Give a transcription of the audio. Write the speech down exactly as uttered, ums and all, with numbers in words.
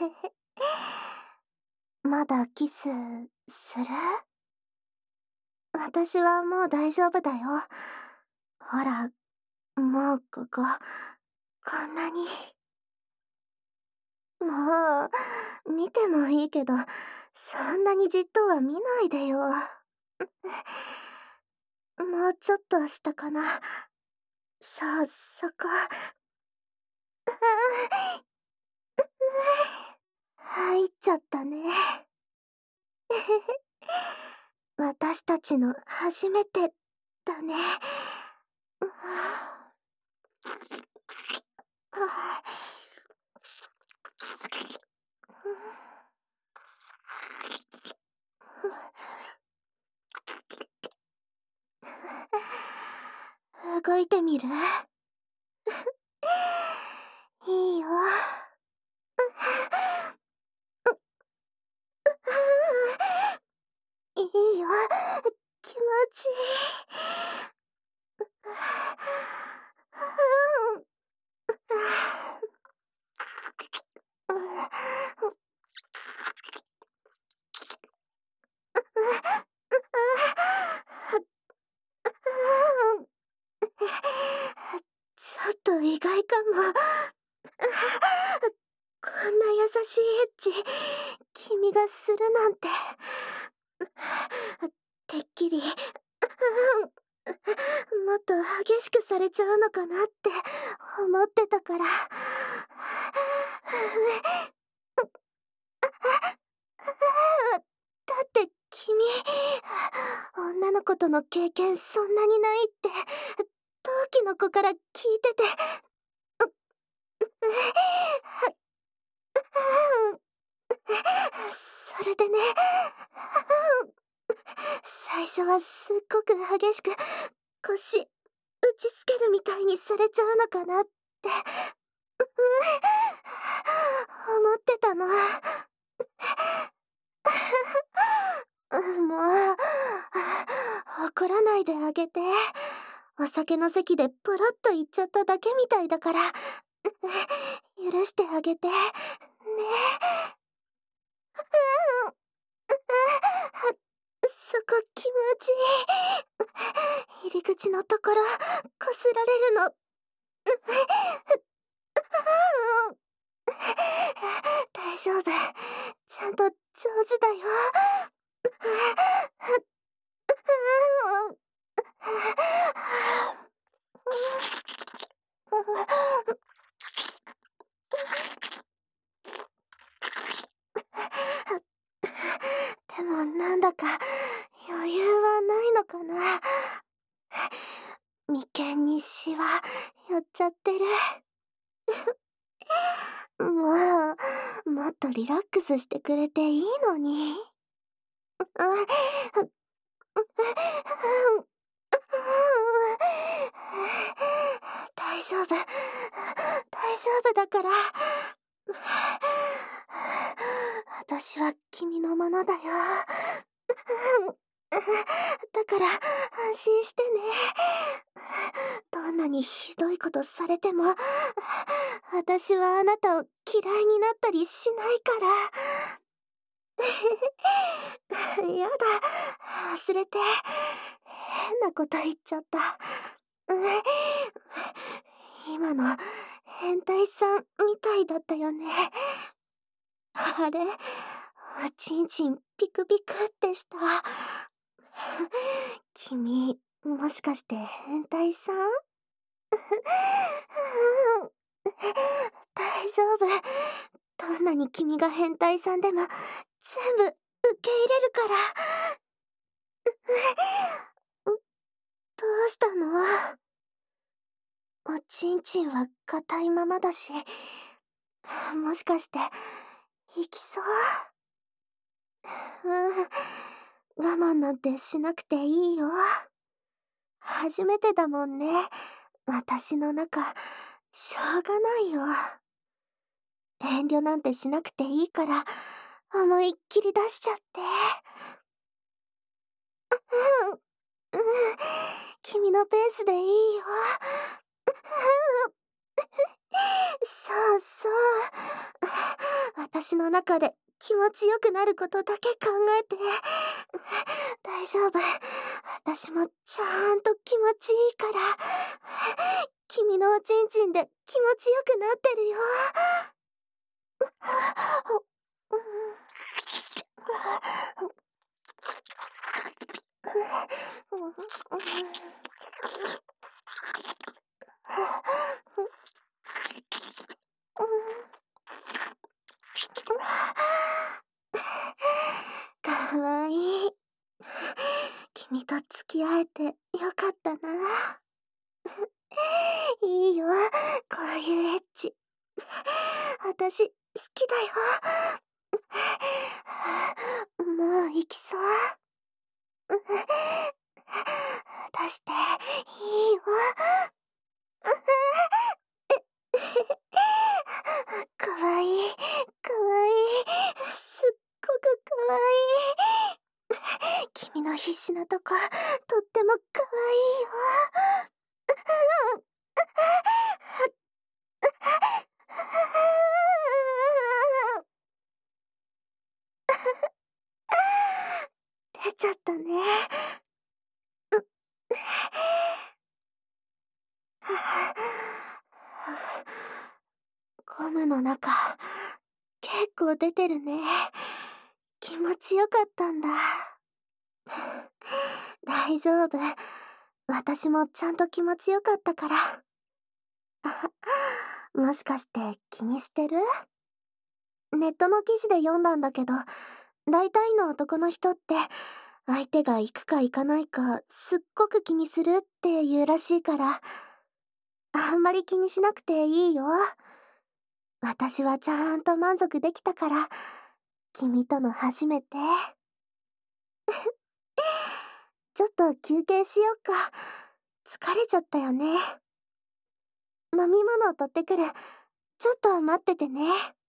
まだキス、する？私はもう大丈夫だよ。ほら、もうここ、こんなに。もう、見てもいいけど、そんなにじっとは見ないでよ。もうちょっと下かな。そう、そこ。入っちゃったね。私たちの初めてだね。動いてみる？いいよ。いいよ。気持ちいい。ちょっと意外かも。こんな優しいエッチ、君がするなんて。てっきり、もっと激しくされちゃうのかなって思ってたから。だって君、女の子との経験そんなにないって同期の子から聞いてて。それでね、最初はすっごく激しく腰打ちつけるみたいにされちゃうのかなって思ってたの。もう、怒らないであげて。お酒の席でポロッと言っちゃっただけみたいだから、許してあげて。ね。そこ気持ちいい。入り口のところ、こすられるの。大丈夫。ちゃんと上手だよ。でもなんだか余裕はないのかな。眉間にシワ寄っちゃってる。もう、もっとリラックスしてくれていいのに。大丈夫、大丈夫だから。私は君のものだよ。だから安心してね。どんなにひどいことされても、私はあなたを嫌いになったりしないから。やだ、忘れて。変なこと言っちゃった。今の変態さんみたいだったよね。あれ、おちんちんピクピクってした。君、もしかして変態さん？大丈夫。どんなに君が変態さんでも全部受け入れるから。どうしたの？おちんちんは硬いままだし、もしかして行きそう？うん、我慢なんてしなくていいよ。初めてだもんね、私の中。しょうがないよ。遠慮なんてしなくていいから、思いっきり出しちゃって。うん、うん、君のペースでいいよ。そうそう。 私の中で気持ちよくなることだけ考えて。大丈夫。私もちゃんと気持ちいいから。君のおちんちんで気持ちよくなってるよ。かわいい。君と付き合えてよかったな。いいよ、こういうエッチ。私、好きだよ。もう行きそう。出して、いいよ。かわいい、かわいい。すっごくかわいい。君の必死なとこ、とってもかわいいよ。出ちゃったね。ゴムの中、結構出てるね。気持ちよかったんだ。大丈夫。私もちゃんと気持ちよかったから。もしかして気にしてる？ネットの記事で読んだんだけど、大体の男の人って相手が行くか行かないかすっごく気にするって言うらしいから、あんまり気にしなくていいよ。私はちゃんと満足できたから、君との初めて。ちょっと休憩しよっか。疲れちゃったよね。飲み物を取ってくる。ちょっと待っててね。